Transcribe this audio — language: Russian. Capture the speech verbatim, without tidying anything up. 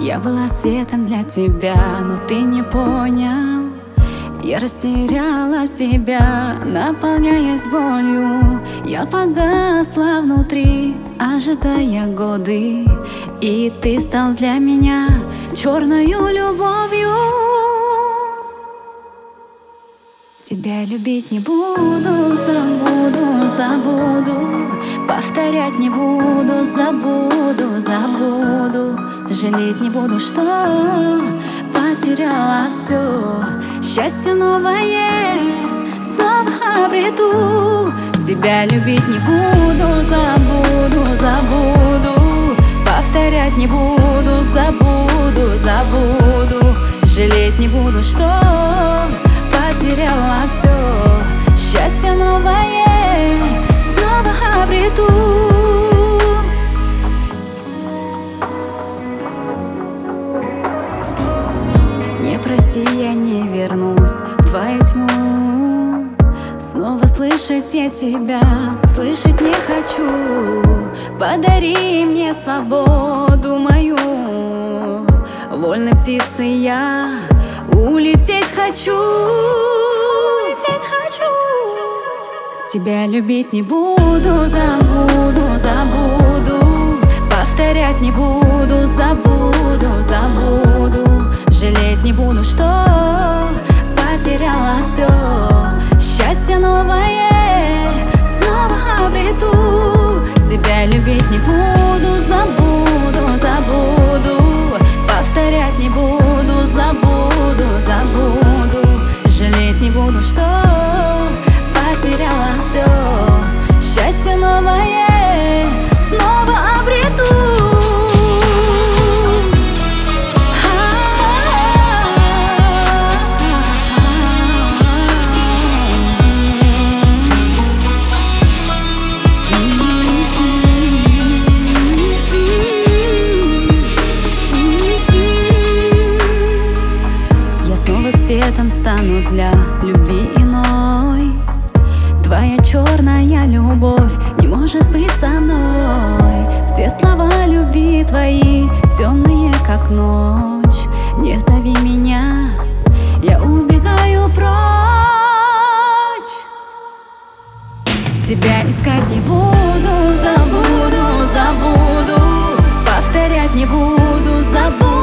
Я была светом для тебя, но ты не понял. Я растеряла себя, наполняясь болью. Я погасла внутри, ожидая годы. И ты стал для меня черною любовью. Тебя любить не буду, забуду, забуду. Повторять не буду, забуду, забуду. Жалеть не буду, что потеряла все. Счастье новое снова обрету. Тебя любить не буду, забуду, забуду. Повторять не буду, забуду, забуду. Жалеть не буду, что потеряла все. Счастье новое снова обрету. Не прости, я не вернусь в твою тьму. Снова слышать я тебя, слышать не хочу. Подари мне свободу мою. Вольной птицей я улететь хочу. Улететь хочу. Тебя любить не буду, забуду, забуду. Повторять не буду, забуду, забуду. Жалеть не буду, что потеряла все. Счастье новое снова обрету. Тебя любить не буду, забуду, забуду. Повторять не буду, забуду, забуду. Жалеть не буду, что потеряла все. Счастье новое снова обрету. Светом стану для любви иной. Твоя черная любовь не может быть со мной. Все слова любви твои темные, как ночь. Не зови меня, я убегаю прочь. Тебя искать не буду, забуду, забуду. Повторять не буду, забуду.